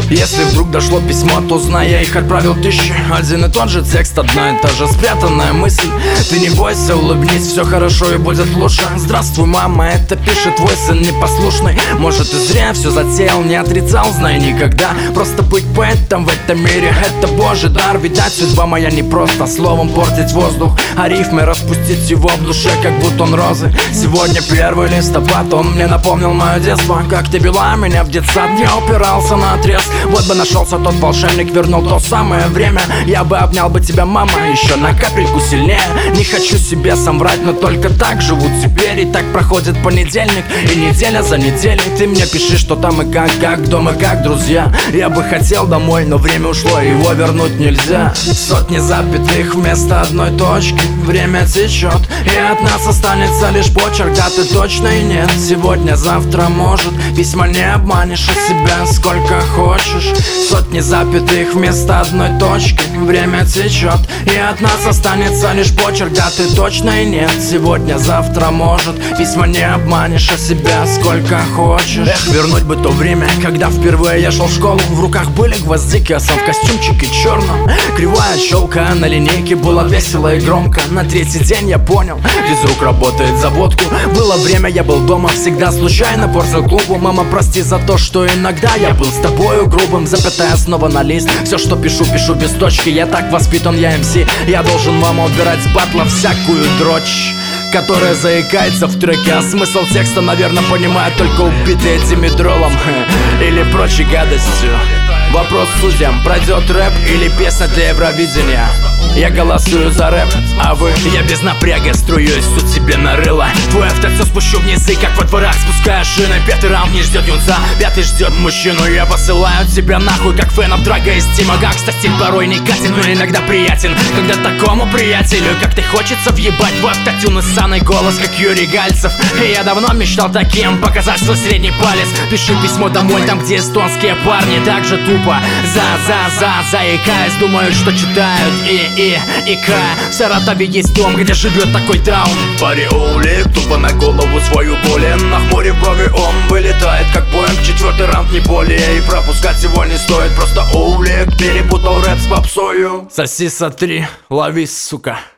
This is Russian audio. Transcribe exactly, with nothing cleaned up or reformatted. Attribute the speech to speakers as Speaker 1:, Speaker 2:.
Speaker 1: Если вдруг дошло письмо, то знай, я их отправил тысячи. Один и тот же текст, одна и та же спрятанная мысль. Ты не бойся, улыбнись, все хорошо и будет лучше. Здравствуй, мама, это пишет твой сын непослушный. Может, ты зря все затеял, не отрицал, знай никогда. Просто быть поэтом в этом мире — это божий дар. Видать, судьба моя не просто словом портить воздух, а рифмой распустить его в душе, как бутон розы. Сегодня первый листопад, он мне напомнил мое детство. Как ты била меня в детсад, я упирался на отрез. Вот бы нашелся тот волшебник, вернул то самое время. Я бы обнял бы тебя, мама, еще на капельку сильнее. Не хочу себе сам врать, но только так живу теперь. И так проходит понедельник и неделя за неделей. Ты мне пиши, что там и как, как дома, как друзья. Я бы хотел домой, но время ушло, его вернуть нельзя. Сотни запятых вместо одной точки. Время течет, и от нас останется лишь почерк. Даты точно и нет, сегодня, завтра, может. Письма не обманешь, от себя сколько хочешь. Сотни запятых вместо одной точки. Время течет, и от нас останется лишь почерк. Даты точно и нет, сегодня, завтра, может. Письма не обманешь, от себя сколько хочешь. Эх, вернуть бы то время, когда впервые я шел в школу. В руках были гвоздики, а сам в костюмчике черном. Кривая щелка на линейке, было весело и громко. На третий день я понял, физрук работает за водку. Было время, я был дома, всегда случайно портил клубу. Мама, прости за то, что иногда я был с тобою грубым. Запятая снова на лист, все, что пишу, пишу без точки. Я так воспитан, я эм си, я должен, мама, убирать с батла всякую дрочь, которая заикается в треке, а смысл текста, наверное, понимают только убитые димедролом или прочей гадостью. Вопрос судьям: пройдет рэп или песня для Евровидения? Я голосую за рэп, а вы? Я без напряга струюсь, суть себе нарыла. Твой автотес спущу вниз, и как во дворах спускаю шины. Пятый раунд не ждет юнца, пятый ждет мужчину. Я посылаю тебя нахуй, как фенов Драга из Тима Гакста. Стиль порой не катен, но иногда приятен. Когда такому приятелю, как ты, хочется въебать в автотюн и ссаный голос, как Юрий Гальцев. И я давно мечтал таким показать свой средний палец. Пиши письмо домой, там, где эстонские парни так же тупо за-за-за заикаясь, думают, что читают и и и к. В Саратове есть дом, где живет такой даун.
Speaker 2: Парень Оулик, тупо на голову свою болен. Нахмурив брови, он вылетает как Боинг. Четвертый раунд не более, и пропускать его не стоит. Просто Оулик перепутал рэп с попсою.
Speaker 1: Соси, сотри, лови, сука.